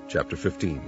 Chapter 15.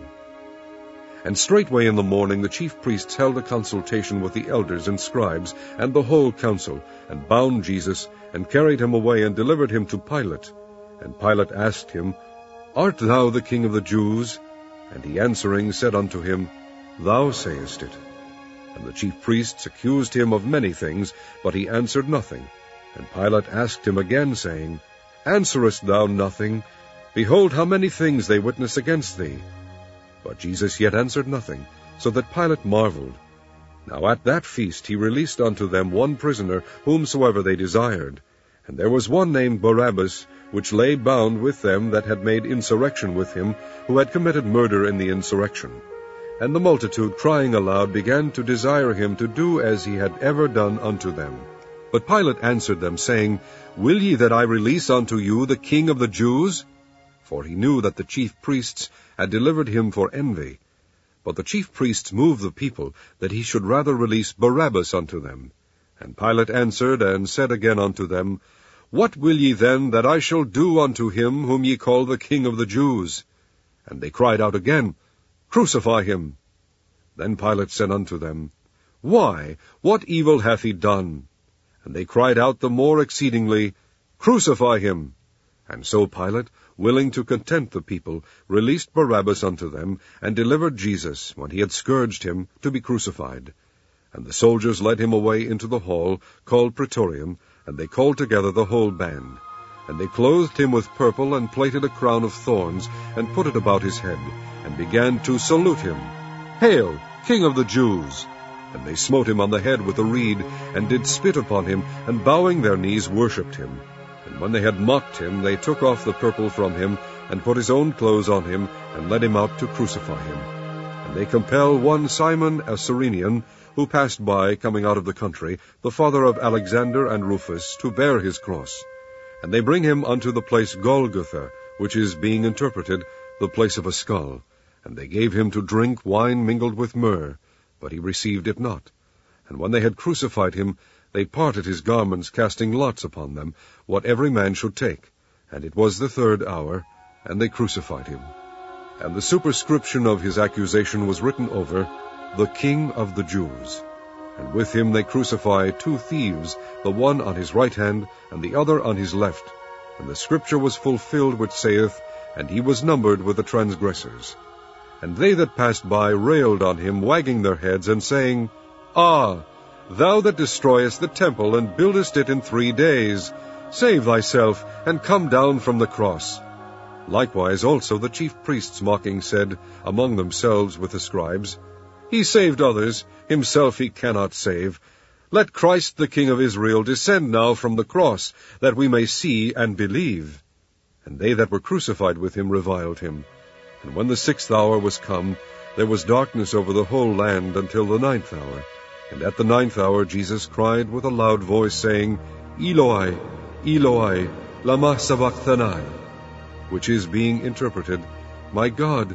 And straightway in the morning the chief priests held a consultation with the elders and scribes and the whole council, and bound Jesus, and carried him away, and delivered him to Pilate. And Pilate asked him, Art thou the King of the Jews? And he answering said unto him, Thou sayest it. And the chief priests accused him of many things, but he answered nothing. And Pilate asked him again, saying, Answerest thou nothing? Behold, how many things they witness against thee. But Jesus yet answered nothing, so that Pilate marveled. Now at that feast he released unto them one prisoner, whomsoever they desired. And there was one named Barabbas, which lay bound with them that had made insurrection with him, who had committed murder in the insurrection. And the multitude, crying aloud, began to desire him to do as he had ever done unto them. But Pilate answered them, saying, Will ye that I release unto you the King of the Jews? For he knew that the chief priests had delivered him for envy. But the chief priests moved the people, that he should rather release Barabbas unto them. And Pilate answered and said again unto them, What will ye then that I shall do unto him whom ye call the King of the Jews? And they cried out again, Crucify him. Then Pilate said unto them, Why, what evil hath he done? And they cried out the more exceedingly, Crucify him. And so Pilate, willing to content the people, released Barabbas unto them, and delivered Jesus, when he had scourged him, to be crucified. And the soldiers led him away into the hall, called Praetorium, and they called together the whole band. And they clothed him with purple, and plaited a crown of thorns, and put it about his head, and began to salute him, Hail, King of the Jews! And they smote him on the head with a reed, and did spit upon him, and bowing their knees worshipped him. And when they had mocked him, they took off the purple from him, and put his own clothes on him, and led him out to crucify him. And they compel one Simon a Cyrenian, who passed by, coming out of the country, the father of Alexander and Rufus, to bear his cross. And they bring him unto the place Golgotha, which is, being interpreted, the place of a skull. And they gave him to drink wine mingled with myrrh, but he received it not. And when they had crucified him, they parted his garments, casting lots upon them, what every man should take. And it was the 3rd hour, and they crucified him. And the superscription of his accusation was written over, The King of the Jews. And with him they crucified 2 thieves, the one on his right hand, and the other on his left. And the scripture was fulfilled which saith, And he was numbered with the transgressors. And they that passed by railed on him, wagging their heads, and saying, Ah, thou that destroyest the temple, and buildest it in 3 days, save thyself, and come down from the cross. Likewise also the chief priests mocking said among themselves with the scribes, He saved others, himself he cannot save. Let Christ the King of Israel descend now from the cross, that we may see and believe. And they that were crucified with him reviled him. And when the 6th hour was come, there was darkness over the whole land until the 9th hour. And at the 9th hour Jesus cried with a loud voice, saying, Eloi, Eloi, lama sabachthani, which is, being interpreted, My God,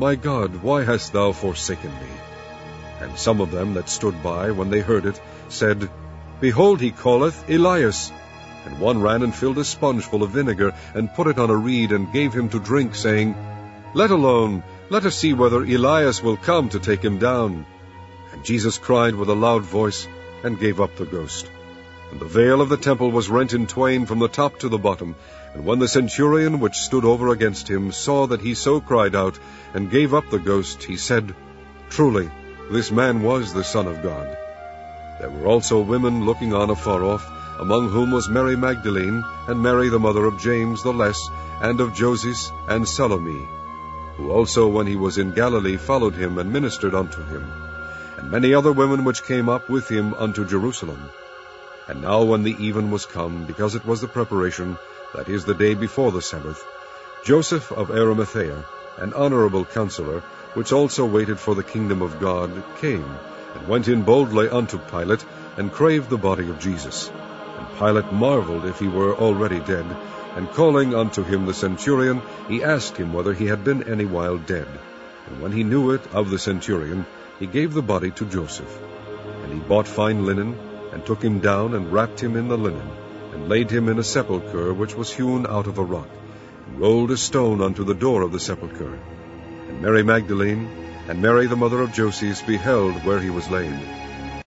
why hast thou forsaken me? And some of them that stood by, when they heard it, said, Behold, he calleth Elias. And one ran and filled a sponge full of vinegar, and put it on a reed, and gave him to drink, saying, Let alone, let us see whether Elias will come to take him down. And Jesus cried with a loud voice, and gave up the ghost. And the veil of the temple was rent in twain from the top to the bottom. And when the centurion which stood over against him saw that he so cried out, and gave up the ghost, he said, Truly, this man was the Son of God. There were also women looking on afar off, among whom was Mary Magdalene, and Mary the mother of James the Less, and of Joses, and Salome, who also, when he was in Galilee, followed him, and ministered unto him, and many other women which came up with him unto Jerusalem. And now when the even was come, because it was the preparation, that is, the day before the Sabbath, Joseph of Arimathea, an honorable counselor, which also waited for the kingdom of God, came, and went in boldly unto Pilate, and craved the body of Jesus. And Pilate marveled if he were already dead, and calling unto him the centurion, he asked him whether he had been any while dead. And when he knew it of the centurion, he gave the body to Joseph. And he bought fine linen, and took him down, and wrapped him in the linen, and laid him in a sepulchre which was hewn out of a rock, and rolled a stone unto the door of the sepulchre. And Mary Magdalene and Mary the mother of Joses beheld where he was laid.